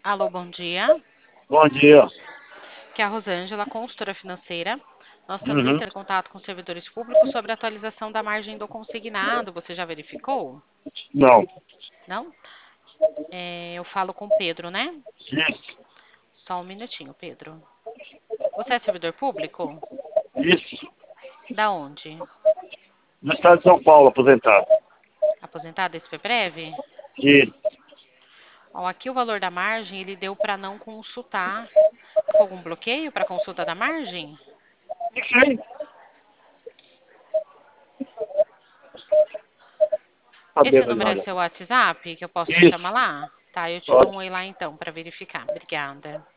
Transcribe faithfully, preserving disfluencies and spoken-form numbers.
Alô, bom dia. Bom dia. Que é a Rosângela, consultora financeira. Nós estamos Uhum. entrando em contato com servidores públicos sobre a atualização da margem do consignado. Você já verificou? Não. Não? É, eu falo com o Pedro, né? Isso. Só um minutinho, Pedro. Você é servidor público? Isso. Da onde? No estado de São Paulo, aposentado. Aposentado? Esse foi breve? Isso. Ó, aqui o valor da margem ele deu para não consultar. Tá com algum bloqueio para consulta da margem? Isso aí. Esse Sabendo número é nada. seu WhatsApp, que eu posso te chamar Isso. lá? Tá, eu te dou um Pode. oi lá então para verificar. Obrigada.